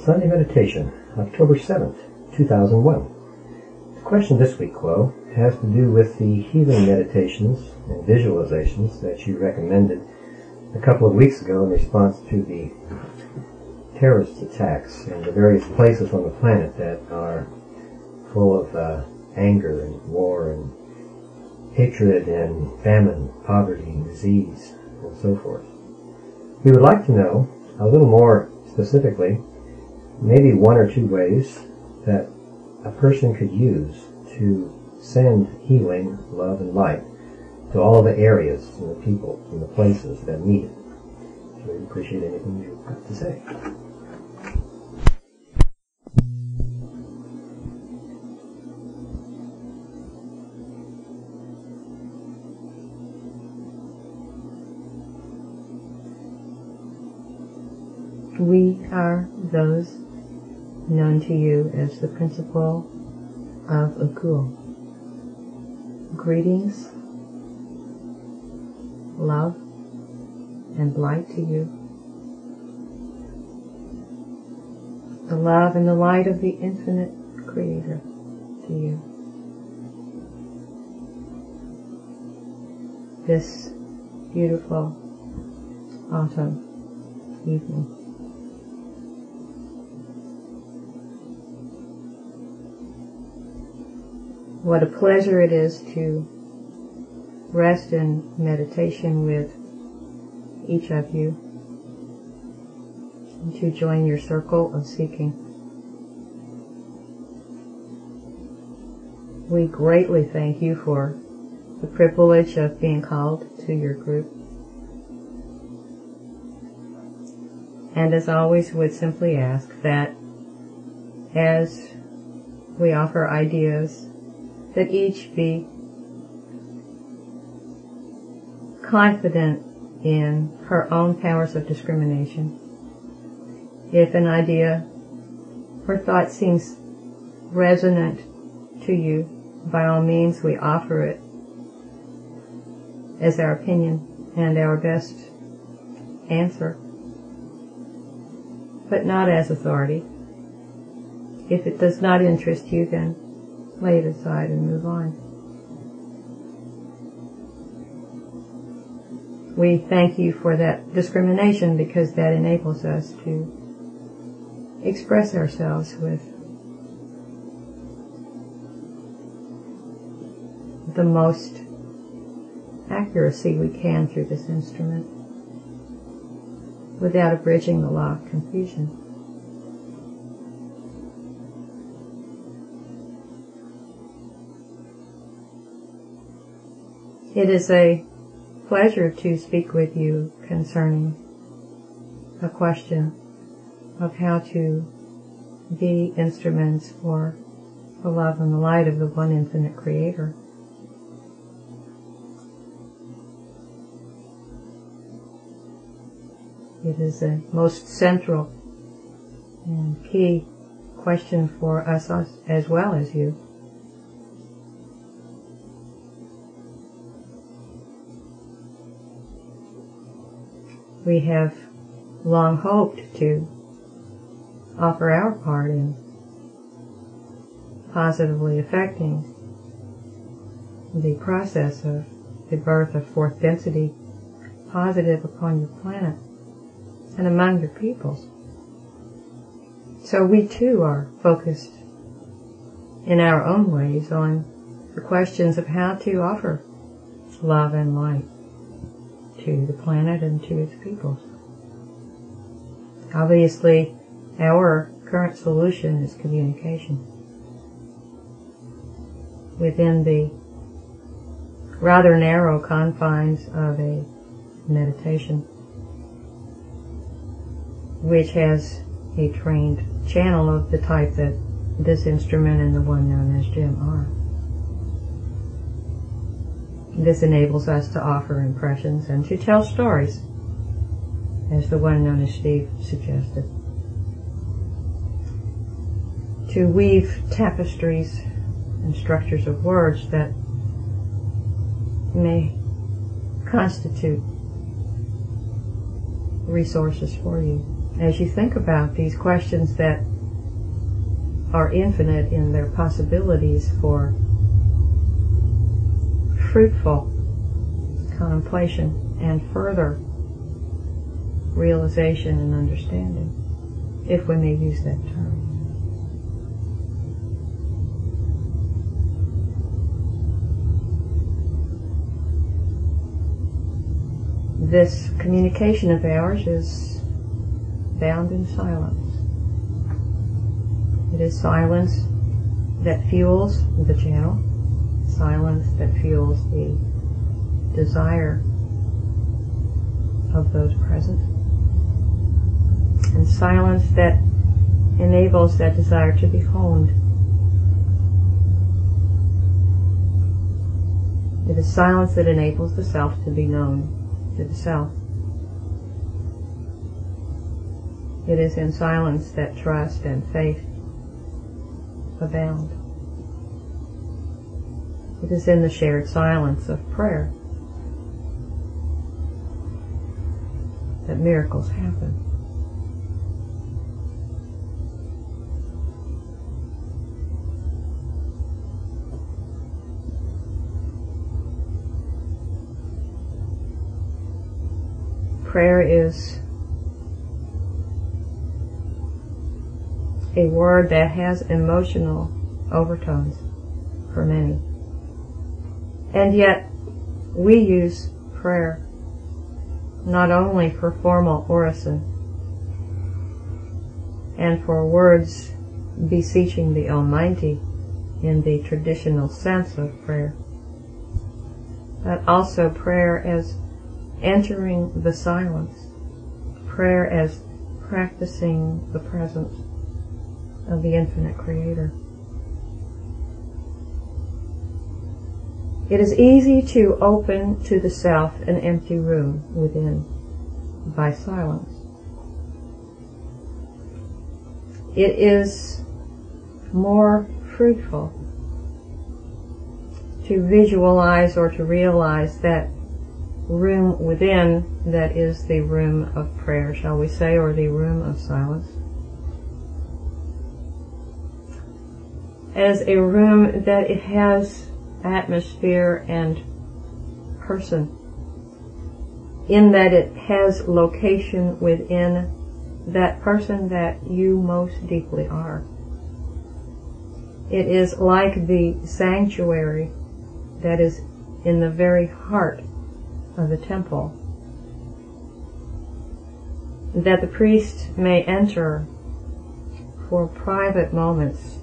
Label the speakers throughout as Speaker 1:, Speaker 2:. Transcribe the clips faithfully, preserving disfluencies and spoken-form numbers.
Speaker 1: Sunday Meditation, October seventh, two thousand one. The question this week, Chloe, has to do with the healing meditations and visualizations that you recommended a couple of weeks ago in response to the terrorist attacks in the various places on the planet that are full of uh, anger and war and hatred and famine, poverty and disease and so forth. We would like to know a little more specifically, maybe one or two ways that a person could use to send healing, love, and light to all the areas and the people and the places that need it. So we appreciate anything you've got to say.
Speaker 2: We are those known to you as the principle of Akul. Greetings, love, and light to you. The love and the light of the infinite Creator to you. This beautiful autumn evening. What a pleasure it is to rest in meditation with each of you and to join your circle of seeking. We greatly thank you for the privilege of being called to your group. And as always, would simply ask that as we offer ideas, that each be confident in her own powers of discrimination. If an idea or thought seems resonant to you, by all means we offer it as our opinion and our best answer, but not as authority. If it does not interest you, then lay it aside and move on. We thank you for that discrimination because that enables us to express ourselves with the most accuracy we can through this instrument without abridging the law of confusion. It is a pleasure to speak with you concerning a question of how to be instruments for the love and the light of the one infinite Creator. It is a most central and key question for us as well as you. We have long hoped to offer our part in positively affecting the process of the birth of fourth density positive upon your planet and among your peoples. So we too are focused in our own ways on the questions of how to offer love and light to the planet and to its peoples. Obviously, our current solution is communication. Within the rather narrow confines of a meditation, which has a trained channel of the type that this instrument and the one known as Jim are. This enables us to offer impressions and to tell stories, as the one known as Steve suggested. To weave tapestries and structures of words that may constitute resources for you as you think about these questions that are infinite in their possibilities for fruitful contemplation and further realization and understanding, if we may use that term. This communication of ours is bound in silence. It is silence that fuels the channel, silence that fuels the desire of those present, and silence that enables that desire to be honed. It is silence that enables the self to be known to the self. It is in silence that trust and faith abound. It is in the shared silence of prayer that miracles happen. Prayer is a word that has emotional overtones for many. And yet, we use prayer not only for formal orison and for words beseeching the Almighty in the traditional sense of prayer, but also prayer as entering the silence, prayer as practicing the presence of the infinite Creator. It is easy to open to the self an empty room within by silence. It is more fruitful to visualize or to realize that room within that is the room of prayer, shall we say, or the room of silence, as a room that it has atmosphere and person, in that it has location within that person that you most deeply are. It is like the sanctuary that is in the very heart of the temple, that the priest may enter for private moments,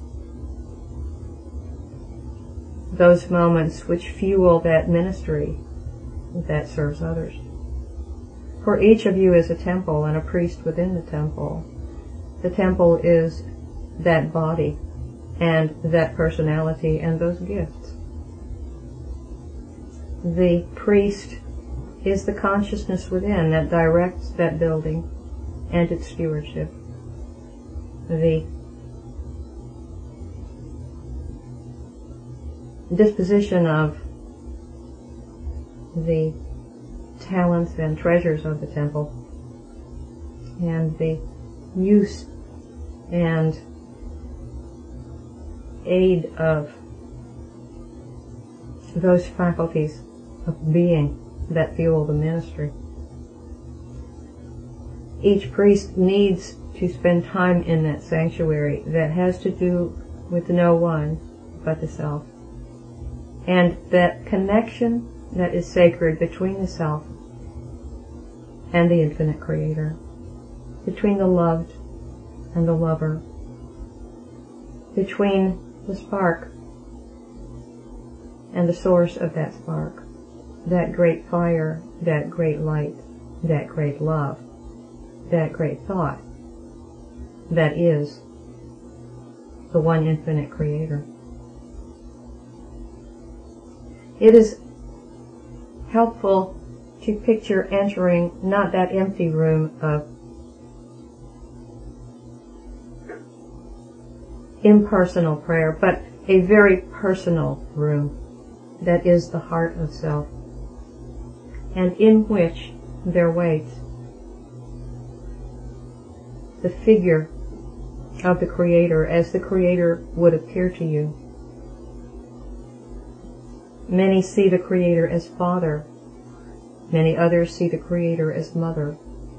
Speaker 2: those moments which fuel that ministry that serves others. For each of you is a temple and a priest within the temple. The temple is that body and that personality and those gifts. The priest is the consciousness within that directs that building and its stewardship. The disposition of the talents and treasures of the temple, and the use and aid of those faculties of being that fuel the ministry. Each priest needs to spend time in that sanctuary that has to do with no one but the self. And that connection that is sacred between the self and the infinite Creator, between the loved and the lover, between the spark and the source of that spark, that great fire, that great light, that great love, that great thought, that is the one infinite Creator. It is helpful to picture entering not that empty room of impersonal prayer, but a very personal room that is the heart of self, and in which there waits the figure of the Creator as the Creator would appear to you. Many see the Creator as Father. Many others see the Creator as Mother.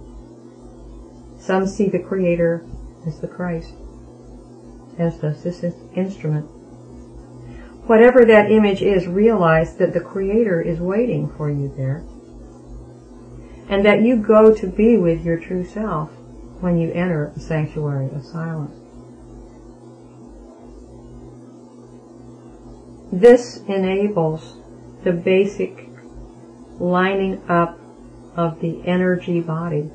Speaker 2: Some see the Creator as the Christ, as does this instrument. Whatever that image is, realize that the Creator is waiting for you there, and that you go to be with your true self when you enter the sanctuary of silence. This enables the basic lining up of the energy body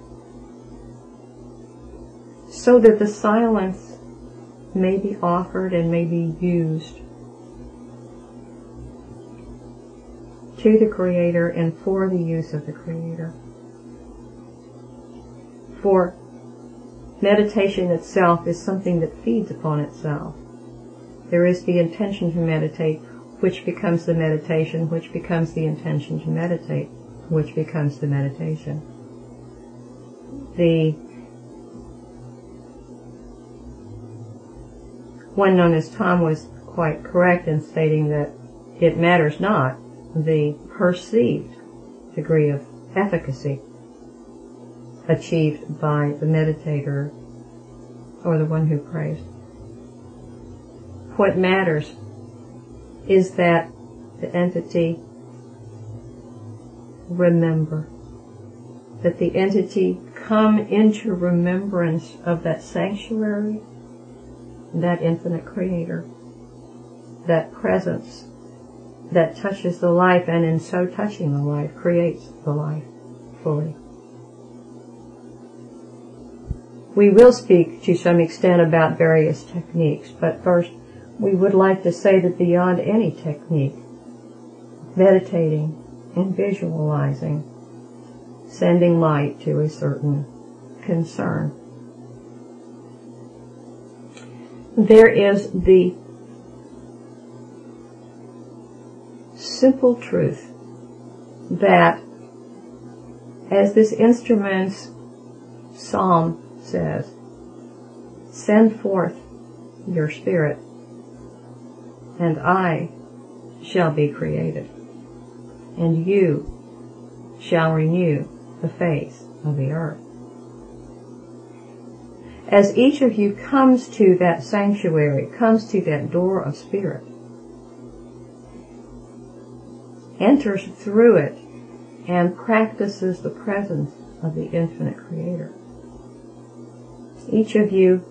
Speaker 2: so that the silence may be offered and may be used to the Creator and for the use of the Creator. For meditation itself is something that feeds upon itself. There is the intention to meditate, which becomes the meditation, which becomes the intention to meditate, which becomes the meditation. The one known as Tom was quite correct in stating that it matters not the perceived degree of efficacy achieved by the meditator or the one who prays. What matters is that the entity remember, that the entity come into remembrance of that sanctuary, that infinite Creator, that presence that touches the life, and in so touching the life, creates the life fully. We will speak to some extent about various techniques, but first we would like to say that beyond any technique, meditating and visualizing, sending light to a certain concern, there is the simple truth that, as this instrument's psalm says, send forth your spirit, and I shall be created, and you shall renew the face of the earth. As each of you comes to that sanctuary, comes to that door of spirit, enters through it, and practices the presence of the infinite Creator, each of you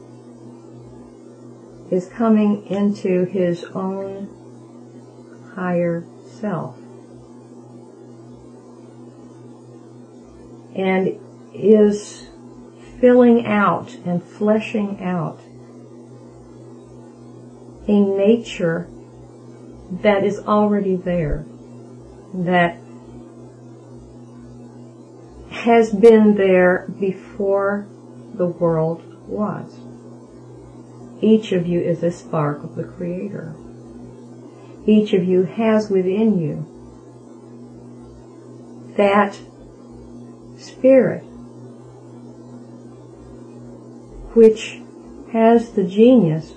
Speaker 2: is coming into his own higher self and is filling out and fleshing out a nature that is already there, that has been there before the world was. Each of you is a spark of the Creator. Each of you has within you that spirit which has the genius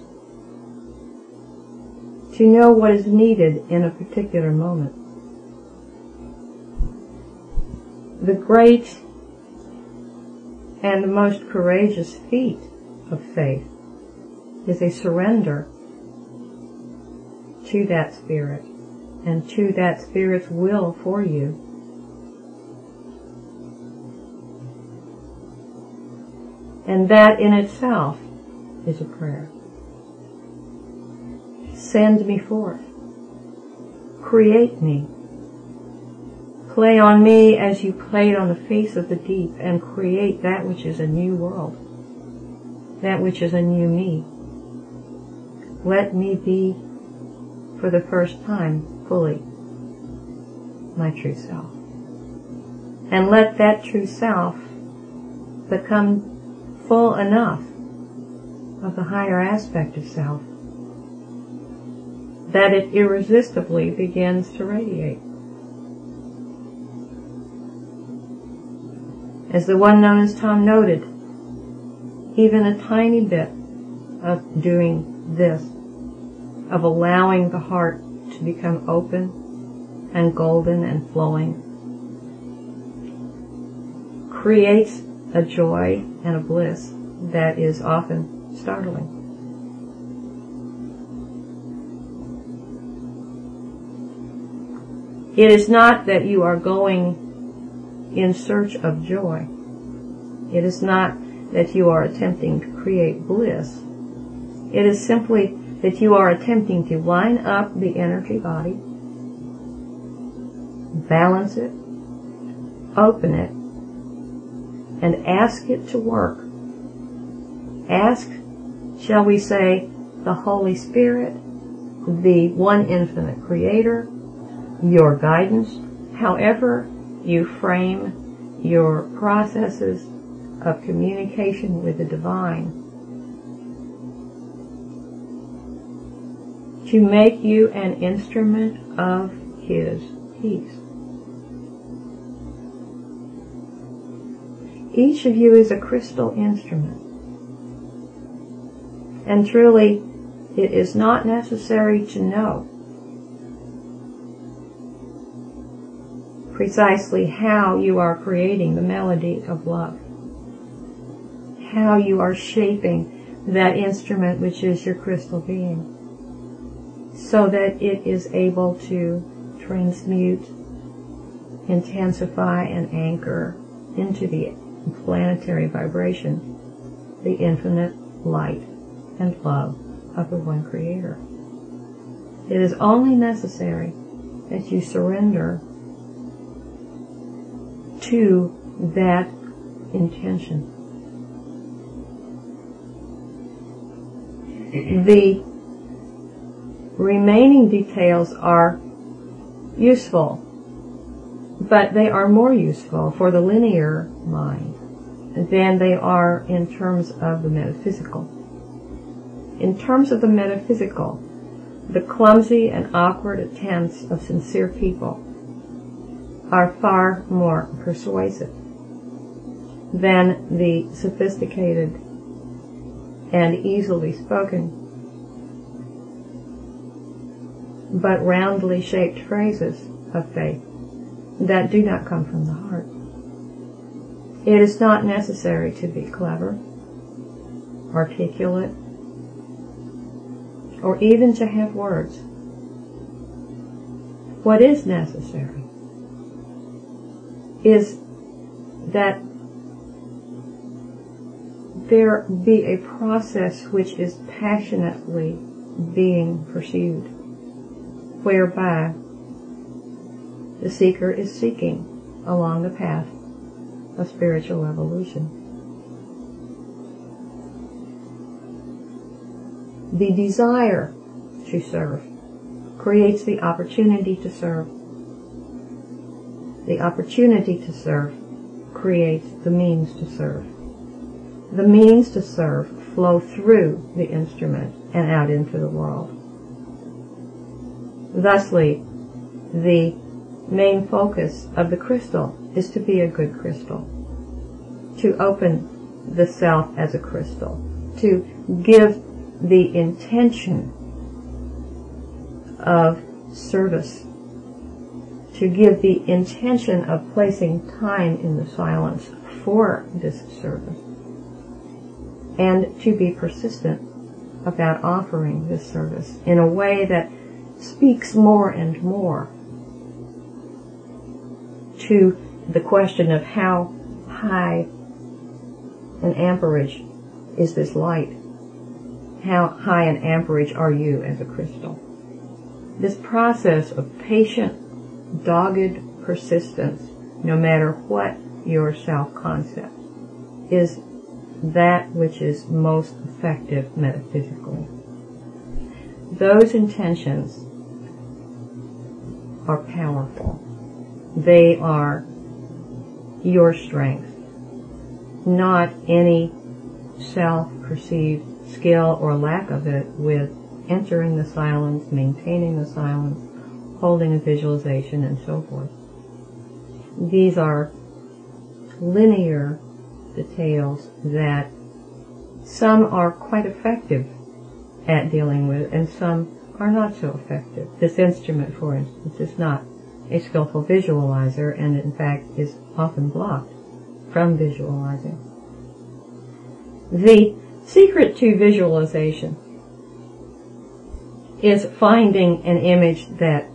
Speaker 2: to know what is needed in a particular moment. The great and the most courageous feat of faith is a surrender to that spirit and to that spirit's will for you. And that in itself is a prayer. Send me forth. Create me. Play on me as you played on the face of the deep, and create that which is a new world, that which is a new me. Let me be, for the first time, fully my true self. And let that true self become full enough of the higher aspect of self that it irresistibly begins to radiate. As the one known as Tom noted, even a tiny bit of doing this, of allowing the heart to become open and golden and flowing, creates a joy and a bliss that is often startling. It is not that you are going in search of joy. It is not that you are attempting to create bliss. It is simply that you are attempting to line up the energy body, balance it, open it, and ask it to work. Ask, shall we say, the Holy Spirit, the one infinite creator, your guidance, however you frame your processes of communication with the divine, to make you an instrument of His peace. Each of you is a crystal instrument. And truly, it is not necessary to know precisely how you are creating the melody of love, how you are shaping that instrument which is your crystal being, so that it is able to transmute, intensify, and anchor into the planetary vibration the infinite light and love of the one Creator. It is only necessary that you surrender to that intention. The remaining details are useful, but they are more useful for the linear mind than they are in terms of the metaphysical. In terms of the metaphysical, the clumsy and awkward attempts of sincere people are far more persuasive than the sophisticated and easily spoken but roundly shaped phrases of faith that do not come from the heart. It is not necessary to be clever, articulate, or even to have words. What is necessary is that there be a process which is passionately being pursued, whereby the seeker is seeking along the path of spiritual evolution. The desire to serve creates the opportunity to serve. The opportunity to serve creates the means to serve. The means to serve flow through the instrument and out into the world. Thusly, the main focus of the crystal is to be a good crystal, to open the self as a crystal, to give the intention of service, to give the intention of placing time in the silence for this service, and to be persistent about offering this service in a way that speaks more and more to the question of how high an amperage is this light? How high an amperage are you as a crystal? This process of patient, dogged persistence, no matter what your self-concept, is that which is most effective metaphysically. Those intentions are powerful. They are your strength, not any self-perceived skill or lack of it with entering the silence, maintaining the silence, holding a visualization, and so forth. These are linear details that some are quite effective at dealing with, and some are not so effective. This instrument, for instance, is not a skillful visualizer, and in fact is often blocked from visualizing. The secret to visualization is finding an image that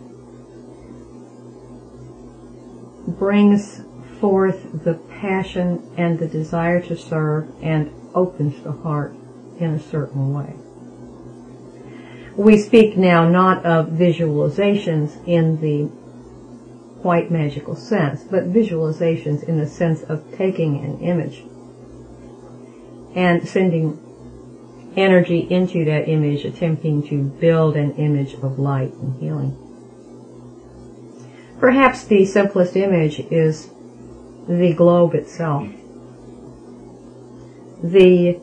Speaker 2: brings forth the passion and the desire to serve and opens the heart in a certain way. We speak now not of visualizations in the quite magical sense, but visualizations in the sense of taking an image and sending energy into that image, attempting to build an image of light and healing. Perhaps the simplest image is the globe itself. The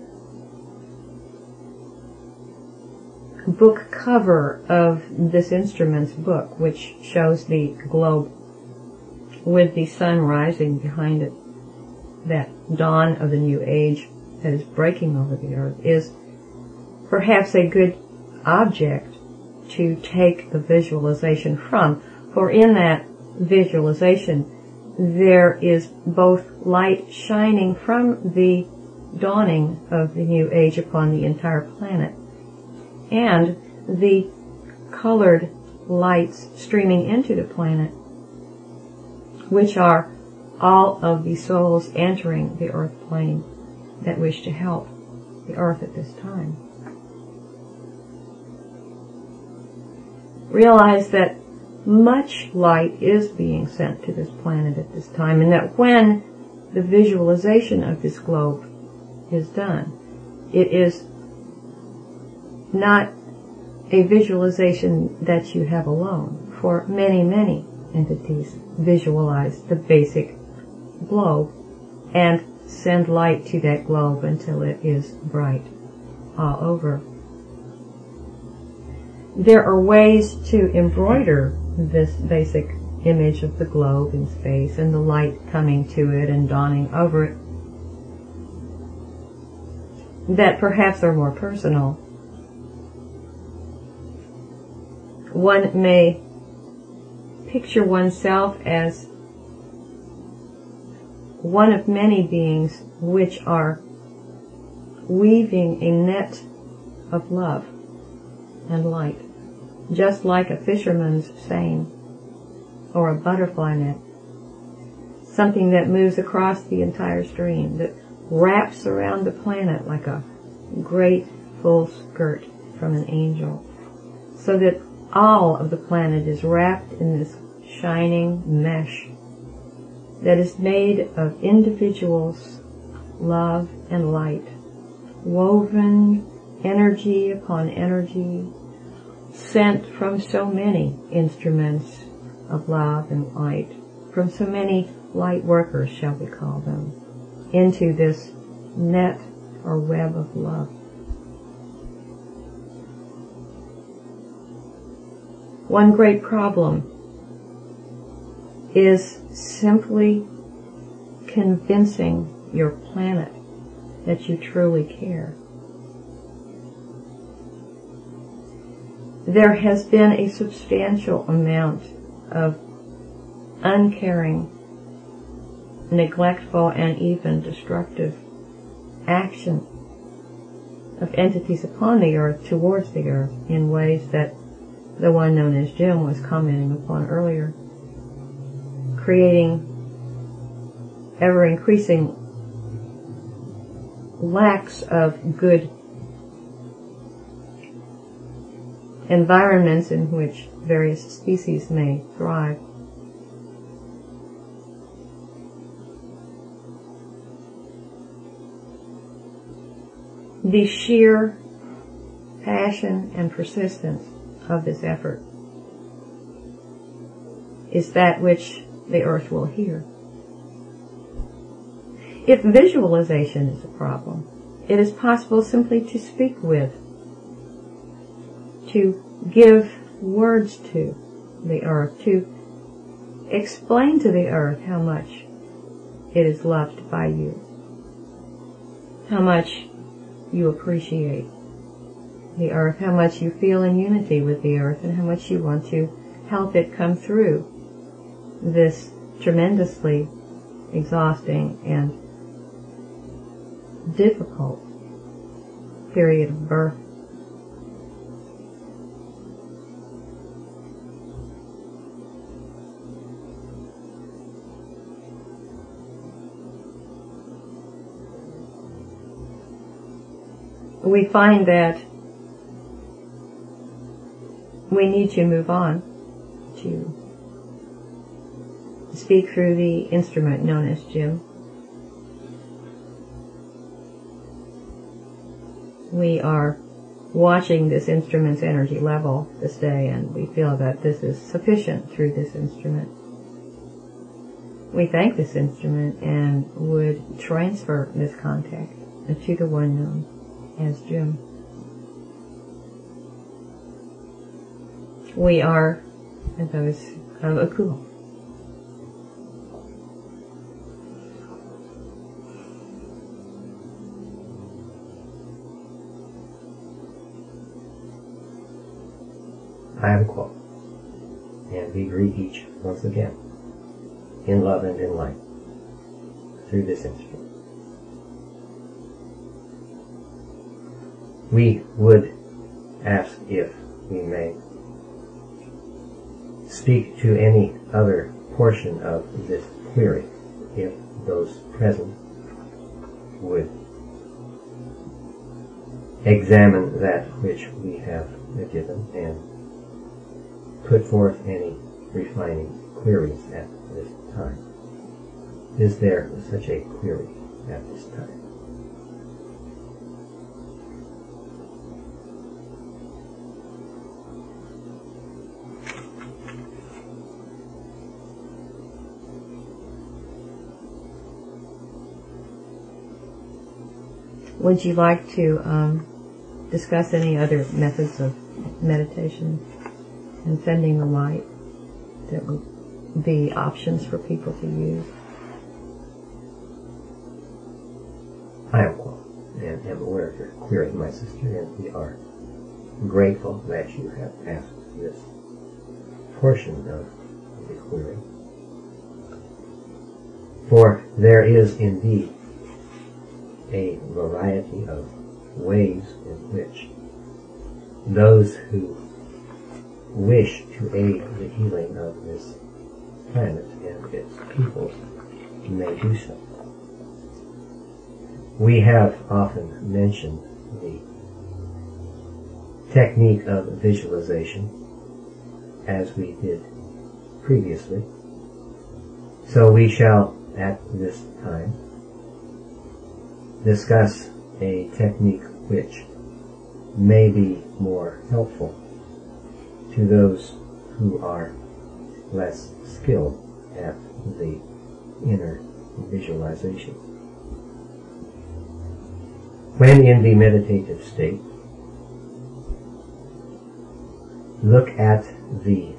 Speaker 2: book cover of this instrument's book, which shows the globe with the sun rising behind it, that dawn of the new age that is breaking over the earth, is perhaps a good object to take the visualization from. For in that visualization, there is both light shining from the dawning of the new age upon the entire planet, and the colored lights streaming into the planet, which are all of the souls entering the earth plane that wish to help the earth at this time. Realize that much light is being sent to this planet at this time, and that when the visualization of this globe is done, it is not a visualization that you have alone, for many, many entities visualize the basic globe and send light to that globe until it is bright all over. There are ways to embroider this basic image of the globe in space and the light coming to it and dawning over it that perhaps are more personal. One may picture oneself as one of many beings which are weaving a net of love and light, just like a fisherman's seine or a butterfly net, something that moves across the entire stream, that wraps around the planet like a great full skirt from an angel, so that all of the planet is wrapped in this shining mesh that is made of individuals' love and light, woven energy upon energy, sent from so many instruments of love and light, from so many light workers, shall we call them, into this net or web of love. One great problem is simply convincing your planet that you truly care. There has been a substantial amount of uncaring, neglectful, and even destructive action of entities upon the earth towards the earth in ways that the one known as Jim was commenting upon earlier, creating ever-increasing lacks of good environments in which various species may thrive. The sheer passion and persistence of this effort is that which the earth will hear. If visualization is a problem, it is possible simply to speak with, to give words to the earth, to explain to the earth how much it is loved by you, how much you appreciate the earth, how much you feel in unity with the earth, and how much you want to help it come through this tremendously exhausting and difficult period of birth. We find that we need to move on to speak through the instrument known as Jim. We are watching this instrument's energy level this day, and we feel that this is sufficient through this instrument. We thank this instrument and would transfer this contact to the one known as Jim. We are those of Akul.
Speaker 1: I am Quo, and we greet each once again in love and in light through this instrument. We would ask if we may speak to any other portion of this query, if those present would examine that which we have given and put forth any refining queries at this time. Is there such a query at this time?
Speaker 2: Would you like to um, discuss any other methods of meditation and sending the light that would be options for people to use?
Speaker 1: I am Quo, and am aware of your query, my sister, and we are grateful that you have asked this portion of the query. For there is indeed a variety of ways in which those who wish to aid the healing of this planet and its peoples may do so. We have often mentioned the technique of visualization, as we did previously, so we shall at this time discuss a technique which may be more helpful to those who are less skilled at the inner visualization. When in the meditative state, look at the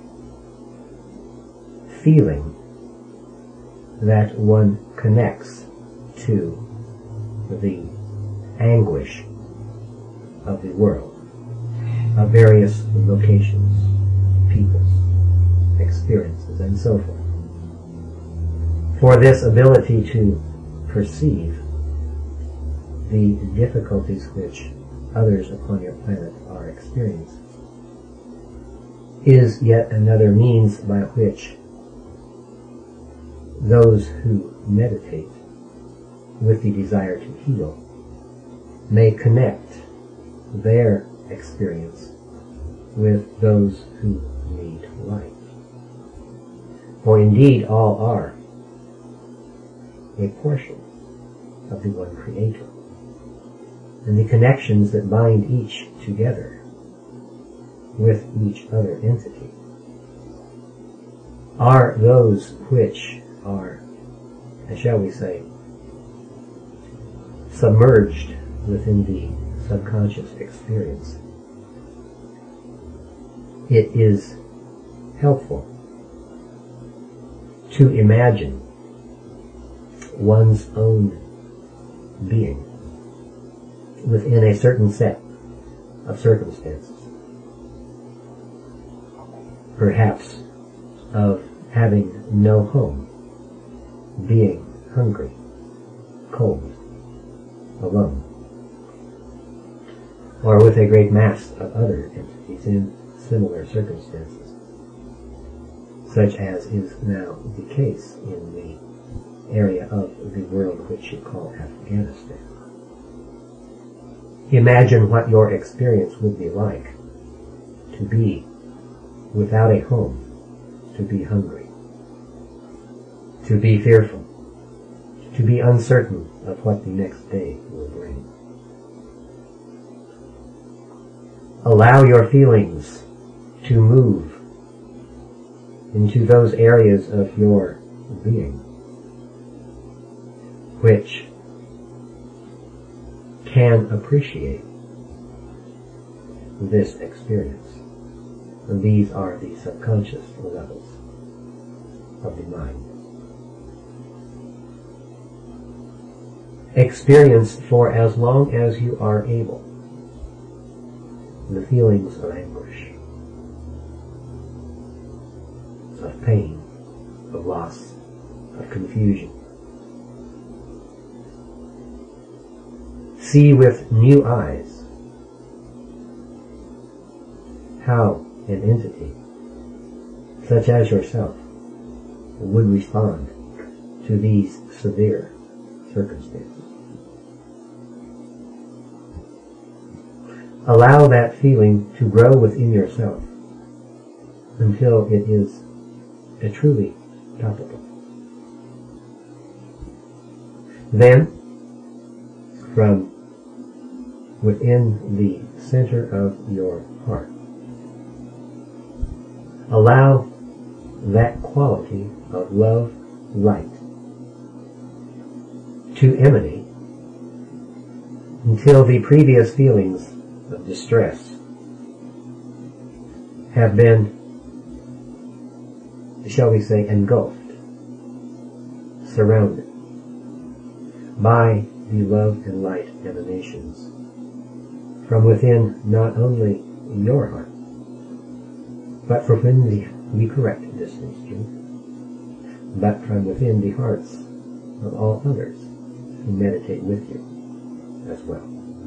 Speaker 1: feeling that one connects to the anguish of the world, of various locations, peoples, experiences, and so forth. For this ability to perceive the difficulties which others upon your planet are experiencing is yet another means by which those who meditate with the desire to heal may connect their experience with those who need light. For indeed all are a portion of the one Creator, and the connections that bind each together with each other entity are those which are, shall we say, submerged within the subconscious experience. It is helpful to imagine one's own being within a certain set of circumstances. Perhaps of having no home, being hungry, cold, alone, or with a great mass of other entities in similar circumstances, such as is now the case in the area of the world which you call Afghanistan. Imagine what your experience would be like to be without a home, to be hungry, to be fearful, to be uncertain of what the next day will bring. Allow your feelings to move into those areas of your being which can appreciate this experience. And these are the subconscious levels of the mind. Experience for as long as you are able the feelings of anguish, of pain, of loss, of confusion. See with new eyes how an entity such as yourself would respond to these severe circumstances. Allow that feeling to grow within yourself until it is a truly palpable. Then, from within the center of your heart, allow that quality of love, light, to emanate until the previous feelings of distress have been, shall we say, engulfed, surrounded by the love and light emanations from within not only your heart, but from within the, the correct distance truth, but from within the hearts of all others who meditate with you as well.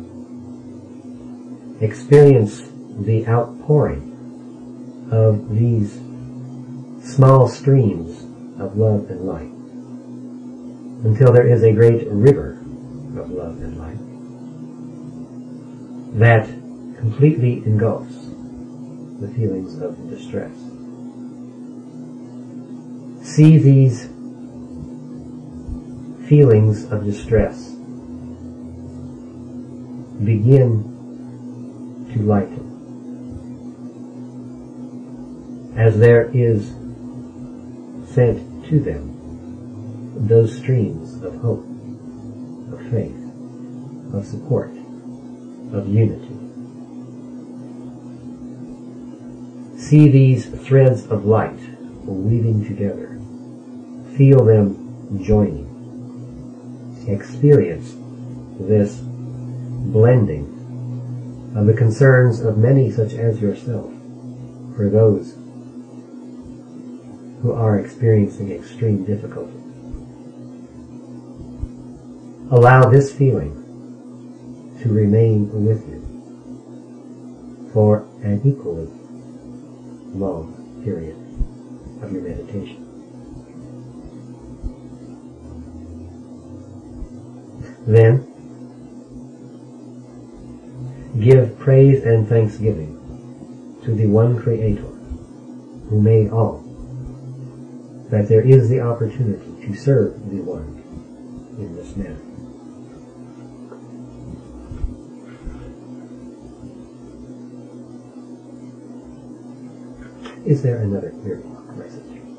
Speaker 1: Experience the outpouring of these small streams of love and light until there is a great river of love and light that completely engulfs the feelings of distress. See these feelings of distress begin to lighten as there is sent to them those streams of hope, of faith, of support, of unity. See these threads of light weaving together. Feel them joining. Experience this blending of the concerns of many such as yourself for those who are experiencing extreme difficulty. Allow this feeling to remain with you for an equally long period of your meditation. Then, give praise and thanksgiving to the one Creator who made all, that there is the opportunity to serve the one in this manner. Is there another clear message?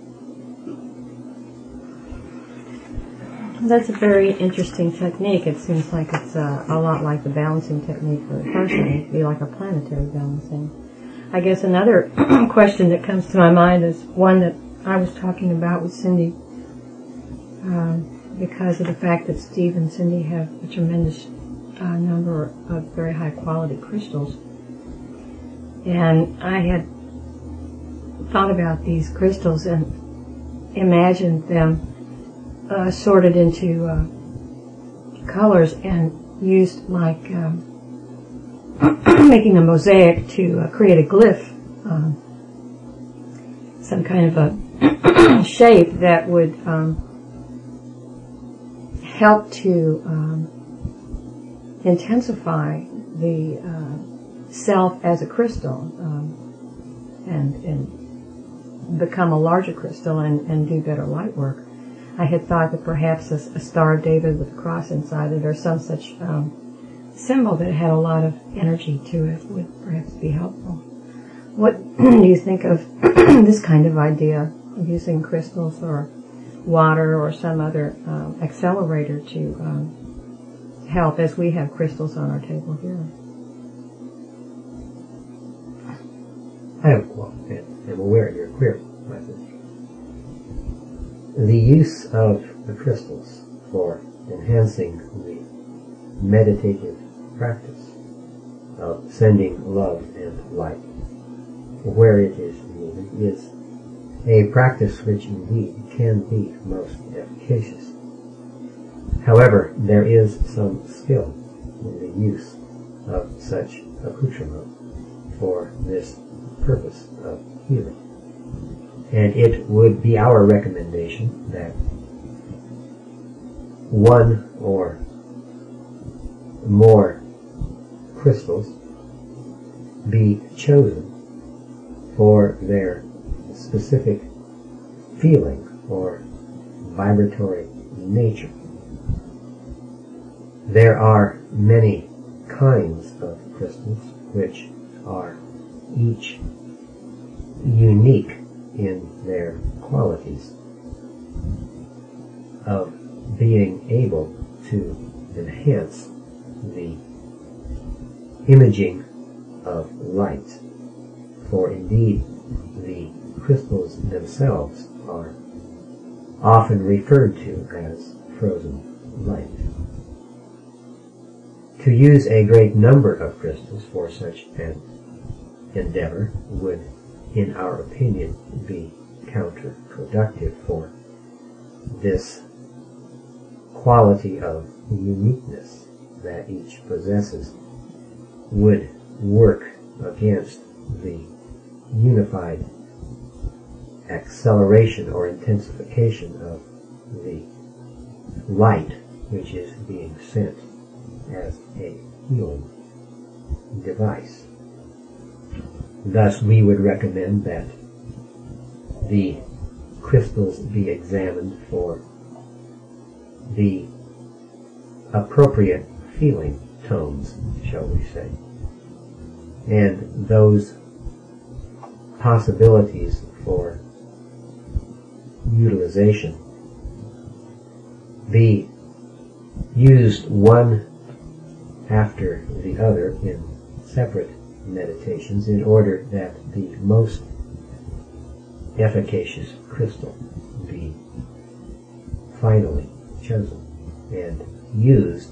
Speaker 2: That's a very interesting technique. It seems like it's uh, a lot like the balancing technique for the person. It'd be like a planetary balancing. I guess another question that comes to my mind is one that I was talking about with Cindy, uh, because of the fact that Steve and Cindy have a tremendous a number of very high quality crystals. And I had thought about these crystals and imagined them uh, sorted into uh, colors and used like uh, making a mosaic to uh, create a glyph, um, some kind of a shape that would um, help to um, intensify the uh, self as a crystal um, and, and become a larger crystal and, and do better light work. I had thought that perhaps a, a Star of David with a cross inside it or some such um, symbol that had a lot of energy to it would perhaps be helpful. What do you think of this kind of idea of using crystals or water or some other um, accelerator to um, help, as we have crystals on our table here?
Speaker 1: I am, well, am aware of your query, message. The use of the crystals for enhancing the meditative practice of sending love and light where it is needed is a practice which indeed can be most efficacious. However, there is some skill in the use of such accoutrement for this purpose of healing. And it would be our recommendation that one or more crystals be chosen for their specific feeling or vibratory nature. There are many kinds of crystals which are each unique in their qualities of being able to enhance the imaging of light. For indeed, the crystals themselves are often referred to as frozen light. To use a great number of crystals for such an endeavor would, in our opinion, be counterproductive, for this quality of uniqueness that each possesses would work against the unified acceleration or intensification of the light which is being sent as a healing device. Thus, we would recommend that the crystals be examined for the appropriate feeling tones, shall we say, and those possibilities for utilization be used one after the other in separate meditations in order that the most efficacious crystal be finally chosen and used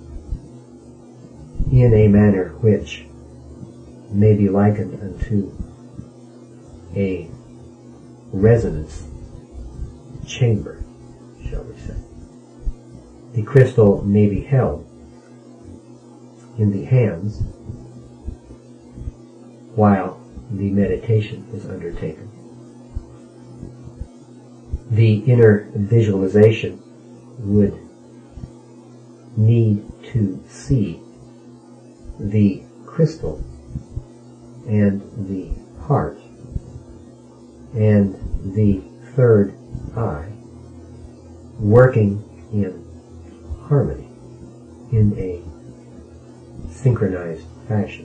Speaker 1: in a manner which may be likened unto a resonance chamber, shall we say. The crystal may be held in the hands while the meditation is undertaken. The inner visualization would need to see the crystal and the heart and the third eye working in harmony in a synchronized fashion.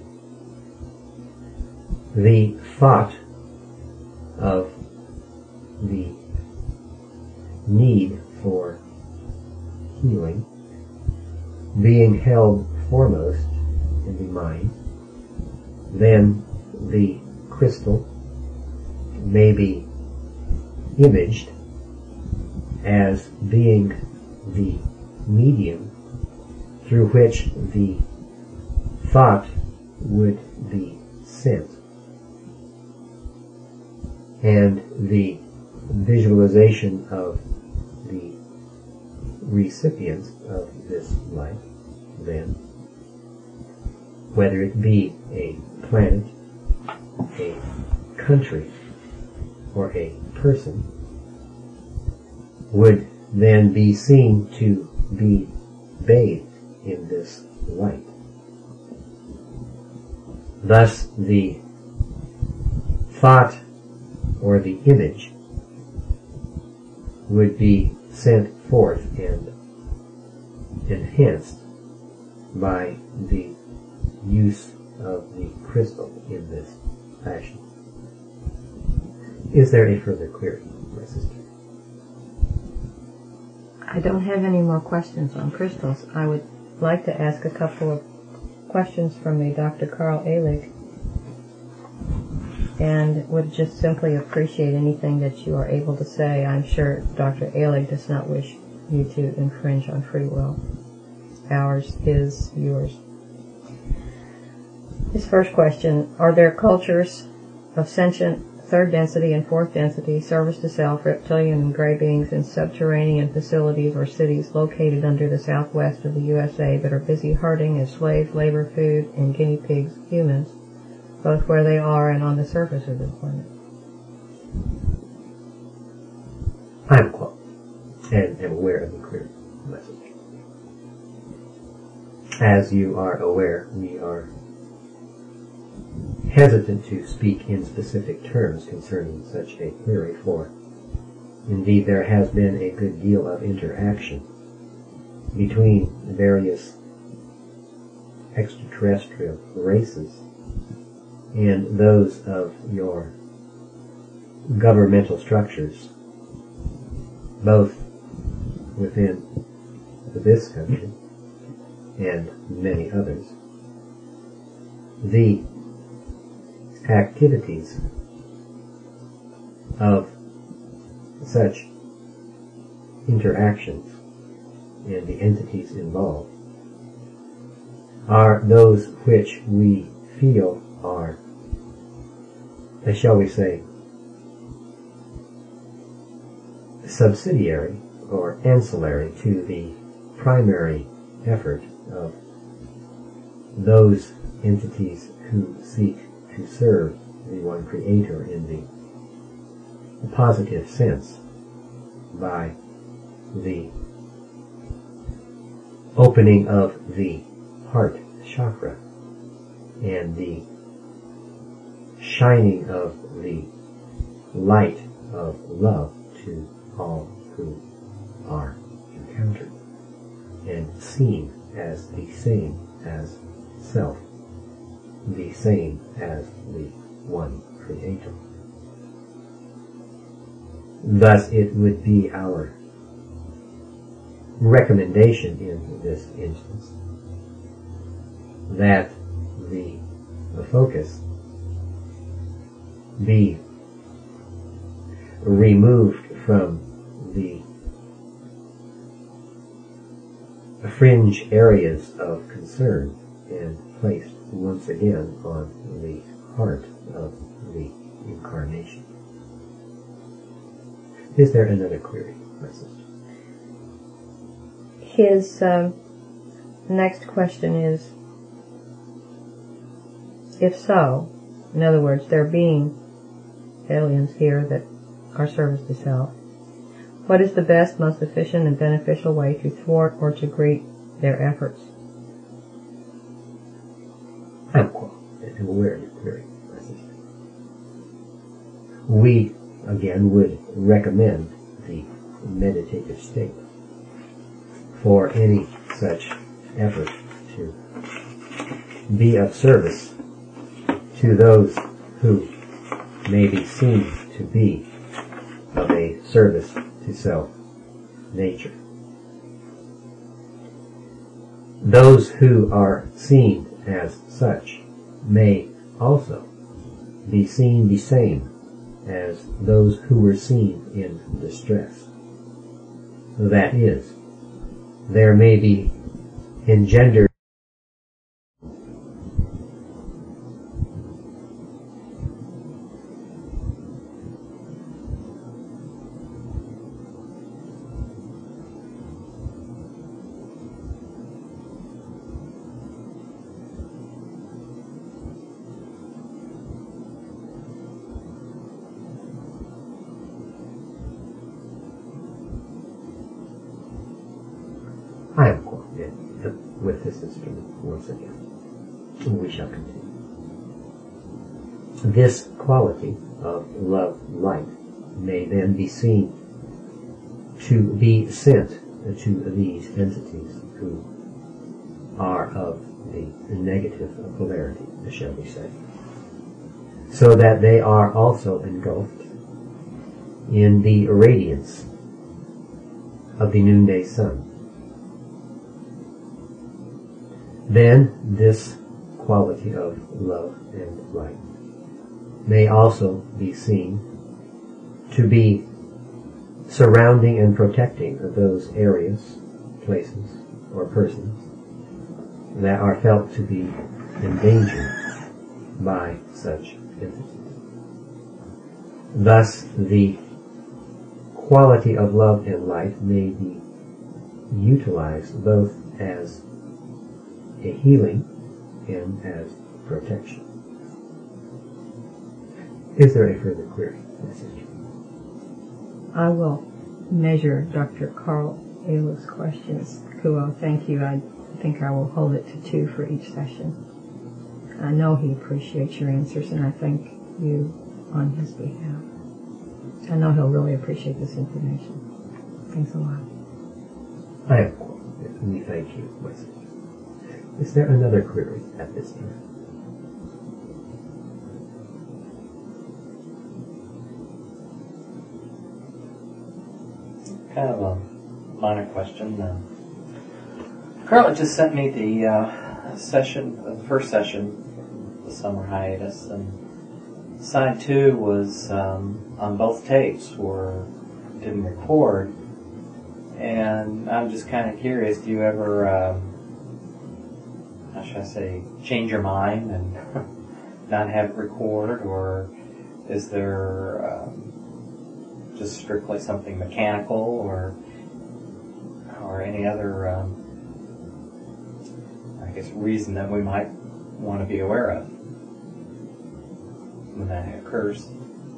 Speaker 1: The thought of the need for healing being held foremost in the mind, then the crystal may be imaged as being the medium through which the thought would be sent, and the visualization of the recipients of this light, then, whether it be a planet, a country, or a person, would then be seen to be bathed in this light. Thus, the thought or the image would be sent forth and enhanced by the use of the crystal in this fashion. Is there a further query, my sister?
Speaker 2: I don't have any more questions on crystals. I would like to ask a couple of questions from the Doctor Carl Ehlig, and would just simply appreciate anything that you are able to say. I'm sure Doctor Ehlig does not wish you to infringe on free will. Ours, his, yours. His first question: are there cultures of sentient third density and fourth density, service to self, reptilian and gray beings in subterranean facilities or cities located under the southwest of the U S A that are busy herding as slave labor, food, and guinea pigs humans, both where they are and on the surface of the planet?
Speaker 1: I am quote, and am aware of the clear message. As you are aware, we are hesitant to speak in specific terms concerning such a query, for indeed there has been a good deal of interaction between various extraterrestrial races and those of your governmental structures, both within this country and many others. The activities of such interactions and the entities involved are those which we feel are, shall we say, subsidiary or ancillary to the primary effort of those entities who seek to serve the one Creator in the positive sense by the opening of the heart chakra and the shining of the light of love to all who are encountered and seen as the same as self, the same as the one Creator. Thus it would be our recommendation in this instance that the, the focus be removed from the fringe areas of concern and placed once again on the heart of the incarnation. Is there another query, my sister?
Speaker 2: His um, next question is, if so, in other words, there being aliens here that are service to self, what is the best, most efficient, and beneficial way to thwart or to greet their efforts?
Speaker 1: I'm aware of your query, my sister. We, again, would recommend the meditative state for any such effort to be of service to those who may be seen to be of a service to self nature. Those who are seen as such may also be seen the same as those who were seen in distress. That is, there may be engender I am quoted with this instrument once again. We shall continue. This quality of love light may then be seen to be sent to these entities who are of the negative polarity, shall we say, so that they are also engulfed in the radiance of the noonday sun. Then this quality of love and light may also be seen to be surrounding and protecting those areas, places, or persons that are felt to be endangered by such entities. Thus, the quality of love and light may be utilized both as a healing and as protection. Is there a further query?
Speaker 2: I will measure Doctor Carl Ayla's questions. Kuo, thank you. I think I will hold it to two for each session. I know he appreciates your answers, and I thank you on his behalf. I know he'll really appreciate this information. Thanks a lot.
Speaker 1: I am. We thank you, Wesley. Is there another query at this time?
Speaker 3: Kind of a minor question. Uh, Carla just sent me the uh, session, uh, the first session, the summer hiatus, and side two was um, on both tapes, or didn't record. And I'm just kind of curious, do you ever, um, how should I say, change your mind and not have it record, or is there um, just strictly something mechanical, or or any other, um, I guess, reason that we might want to be aware of when that occurs?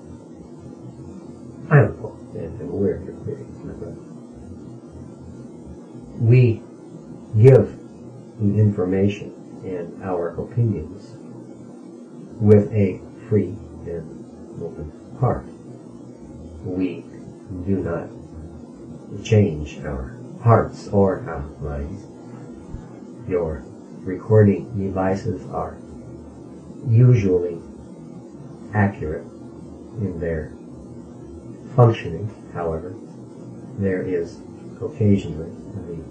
Speaker 1: I am aware of your query, my brother. We give the information and our opinions with a free and open heart. We do not change our hearts or our minds. Your recording devices are usually accurate in their functioning. However, there is occasionally the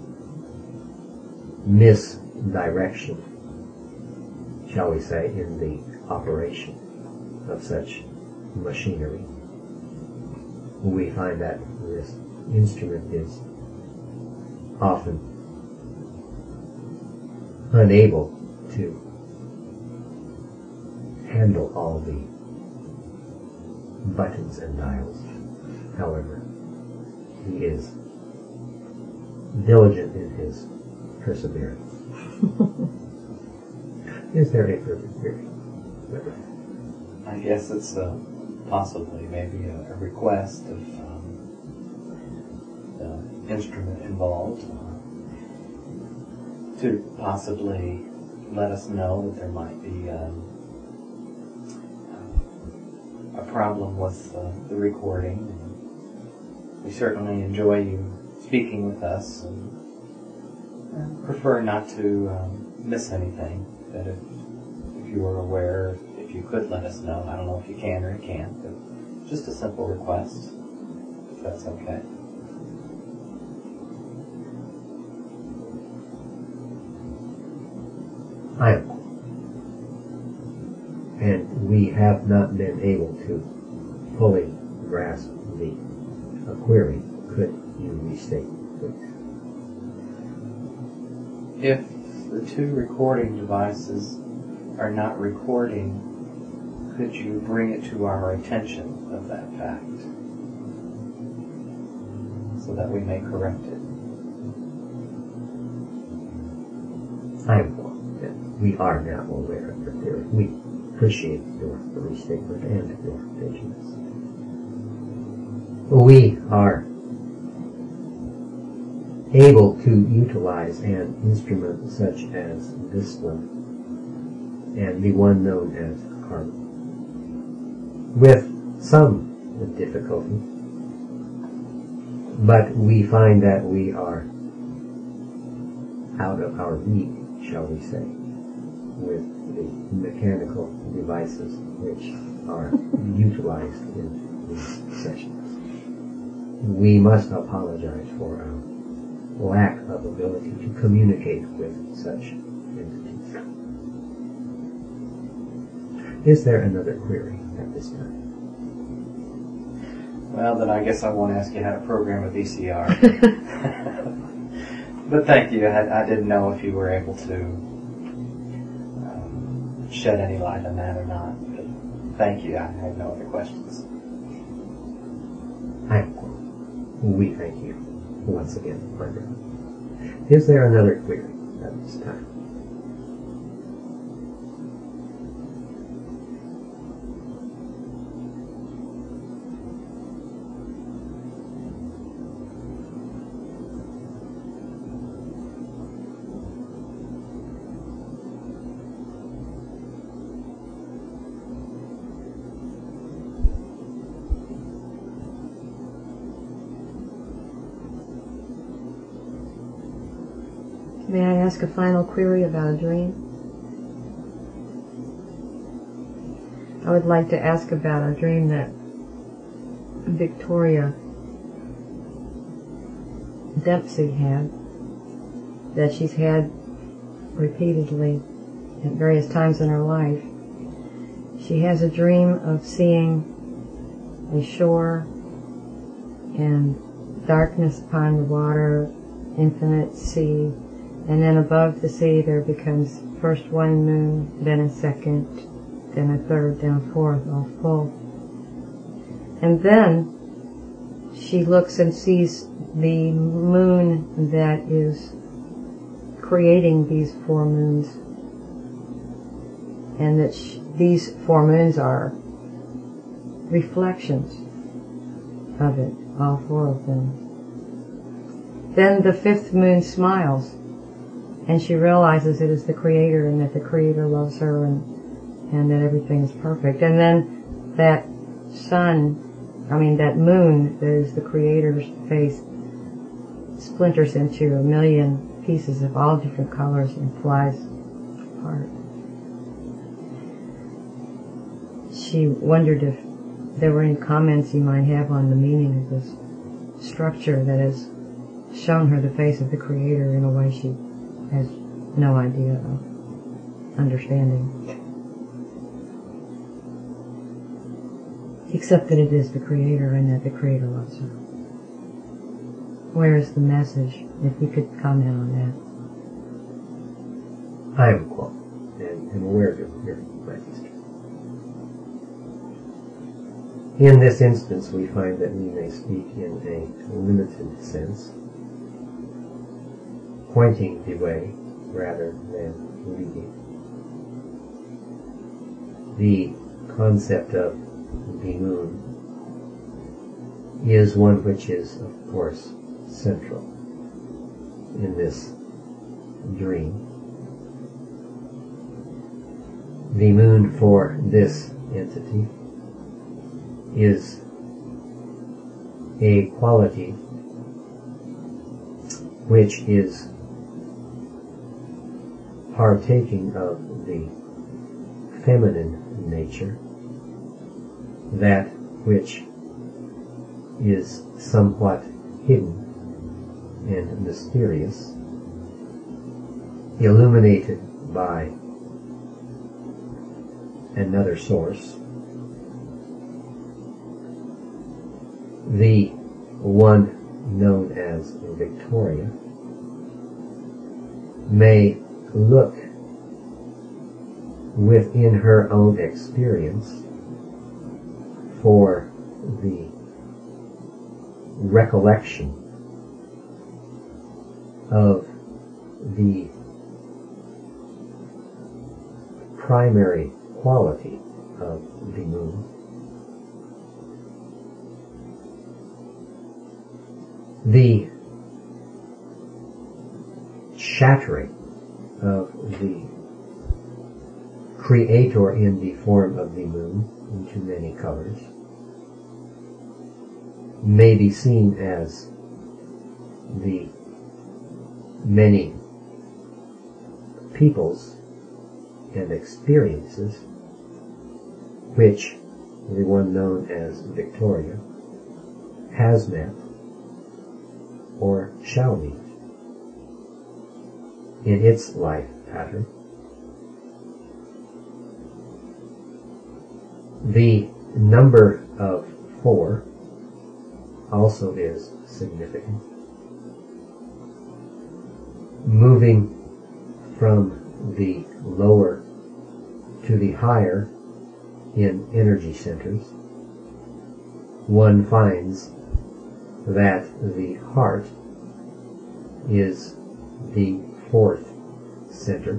Speaker 1: misdirection, shall we say, in the operation of such machinery. We find that this instrument is often unable to handle all the buttons and dials. However, he is diligent in his perseverance. Is there a further query?
Speaker 3: I guess it's uh, possibly maybe a, a request of um, the instrument involved uh, to possibly let us know that there might be um, a problem with uh, the recording. We certainly enjoy you speaking with us, and prefer not to um, miss anything. That if, if you were aware, if you could let us know. I don't know if you can or you can't, but just a simple request, if that's okay.
Speaker 1: I am. And we have not been able to fully grasp the uh, query. Could you restate, please?
Speaker 3: if the two recording devices are not recording, could you bring it to our attention of that fact so that we may correct it?
Speaker 1: I am that we are now aware of the theory. We appreciate your restatement and your vigilance. We are able to utilize an instrument such as this one and the one known as carbon with some difficulty, but we find that we are out of our league, shall we say, with the mechanical devices which are utilized in these sessions. We must apologize for our lack of ability to communicate with such entities. Is there another query at this time?
Speaker 3: Well, then I guess I won't ask you how to program a V C R. But thank you. I, I didn't know if you were able to um, shed any light on that or not. But thank you. I have no other questions.
Speaker 1: I We thank you once again, Margaret. Is there another query at this time?
Speaker 2: May I ask a final query about a dream? I would like to ask about a dream that Victoria Dempsey had, that she's had repeatedly at various times in her life. She has a dream of seeing a shore and darkness upon the water, infinite sea, and then above the sea there becomes first one moon, then a second, then a third, then a fourth, all full. And then she looks and sees the moon that is creating these four moons, and that sh- these four moons are reflections of it, all four of them. Then the fifth moon smiles, and she realizes it is the Creator, and that the Creator loves her, and, and that everything is perfect. And then that sun, I mean that moon that is the Creator's face, splinters into a million pieces of all different colors and flies apart. She wondered if there were any comments you might have on the meaning of this structure that has shown her the face of the Creator in a way she has no idea of understanding. Except that it is the Creator and that the Creator loves her. Where is the message, if you could comment on
Speaker 1: that? I am quote, and am aware of your, your register. In this instance, we find that we may speak in a limited sense, pointing the way rather than leading. The concept of the moon is one which is, of course, central in this dream. The moon for this entity is a quality which is partaking of the feminine nature, that which is somewhat hidden and mysterious, illuminated by another source. The one known as Victoria may look within her own experience for the recollection of the primary quality of the moon. The shattering of the Creator in the form of the moon into many colors may be seen as the many peoples and experiences which the one known as Victoria has met or shall meet in its life pattern. The number of four also is significant. Moving from the lower to the higher in energy centers, one finds that the heart is the fourth center,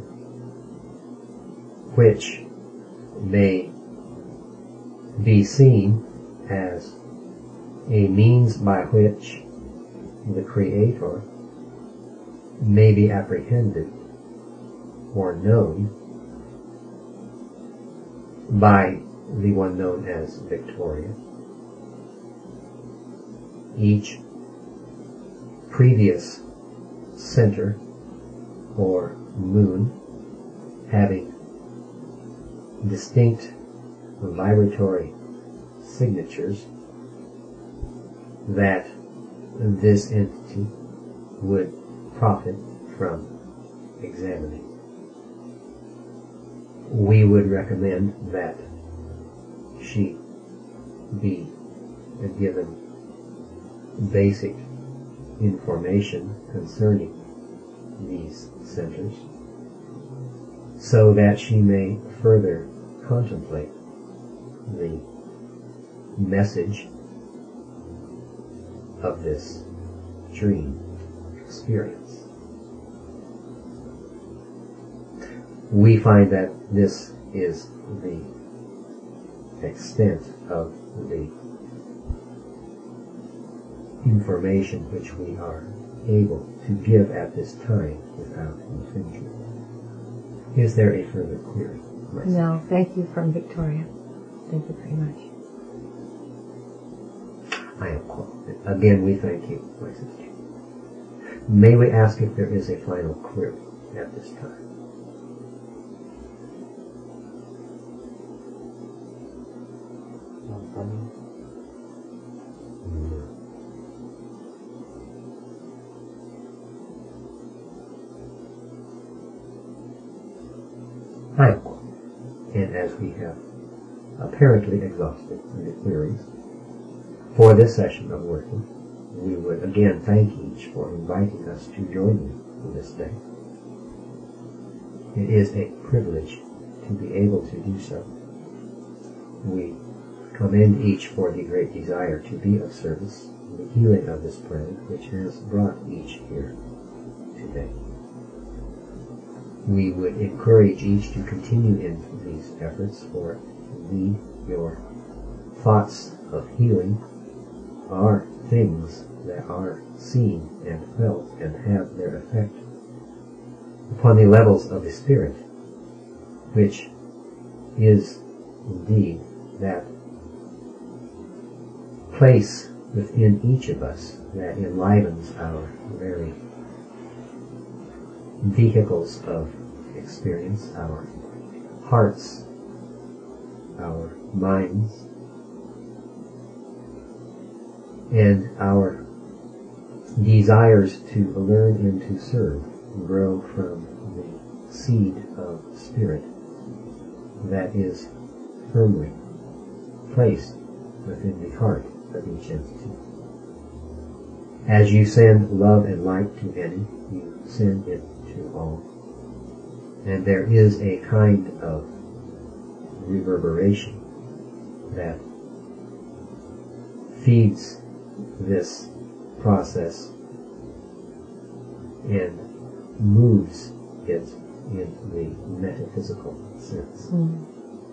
Speaker 1: which may be seen as a means by which the Creator may be apprehended or known by the one known as Victoria. Each previous center or moon having distinct vibratory signatures that this entity would profit from examining. We would recommend that she be given basic information concerning these centers so that she may further contemplate the message of this dream experience. We find that this is the extent of the information which we are able to give at this time without infringement. Is there a further query? Marcy?
Speaker 2: No, thank you from Victoria. Thank you very much.
Speaker 1: I am qualified. Again, we thank you, my sister. May we ask if there is a final query at this time?
Speaker 3: No problem.
Speaker 1: I am qualified. And as we have apparently exhausted the queries for this session of working, we would again thank each for inviting us to join you this day. It is a privilege to be able to do so. We commend each for the great desire to be of service in the healing of this planet which has brought each here today. We would encourage each to continue in these efforts, for indeed your thoughts of healing are things that are seen and felt and have their effect upon the levels of the spirit, which is indeed that place within each of us that enlivens our very vehicles of experience, our hearts, our minds, and our desires to learn and to serve grow from the seed of spirit that is firmly placed within the heart of each entity. As you send love and light to any, you send it to all. And there is a kind of reverberation that feeds this process and moves it in the metaphysical sense.
Speaker 2: Mm.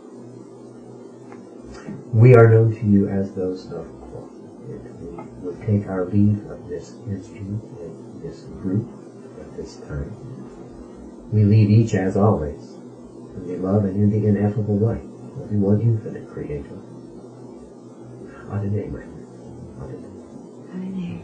Speaker 1: We are known to you as those of Qo. We would take our leave of this instrument and this group at this time. We leave each as always in the love and in the ineffable light of the one infinite Creator. Adonai, my friend. Adonai.
Speaker 2: Adonai.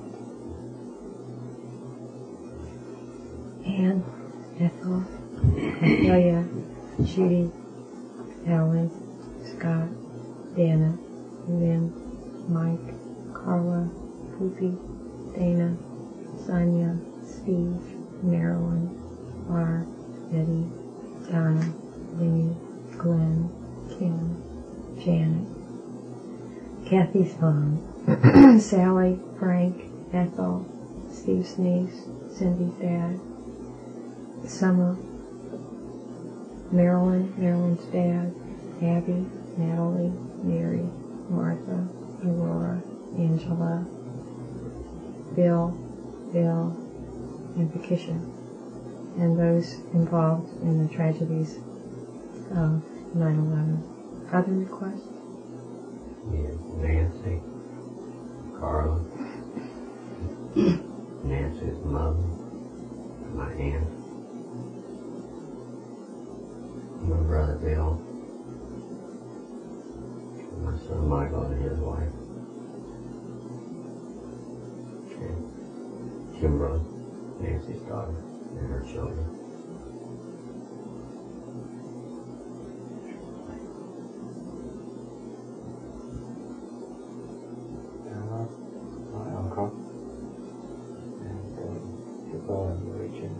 Speaker 2: Anne, Ethel, Ophelia, Judy, Alan, Scott, Dana, Lynn, Mike, Carla, Poopy, Dana, Sonia, Steve, Marilyn, Bar, Betty, Donna, Lee, Glenn, Kim, Janet, Kathy's mom, Sally, Frank, Ethel, Steve's niece, Cindy's dad, Summer, Marilyn, Marilyn's dad, Abby, Natalie, Mary, Martha, Aurora, Angela, Bill, Bill, and Patricia, and those involved in the tragedies of nine eleven. Other requests?
Speaker 4: Yeah, Nancy, Carla, Nancy's mother, my aunt, my brother Bill, my son Michael and his wife, and Kimbra, Nancy's daughter, and her children.
Speaker 3: My uncle, and um, people in the region.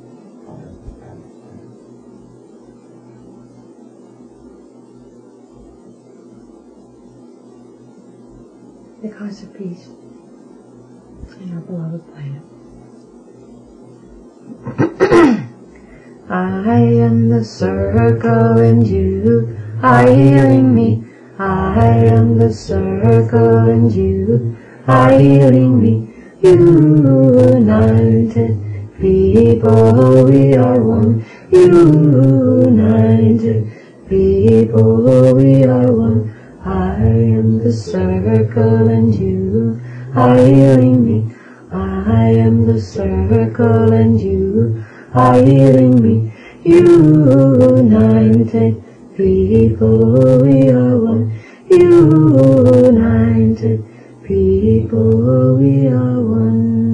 Speaker 2: The cause of peace in our beloved planet. I am the circle and you are healing me. I am the circle and you are healing me. United people, we are one. United people, we are one. I am the circle and you are healing me. I am the circle and you are healing me. United people, we are one. United people, we are one.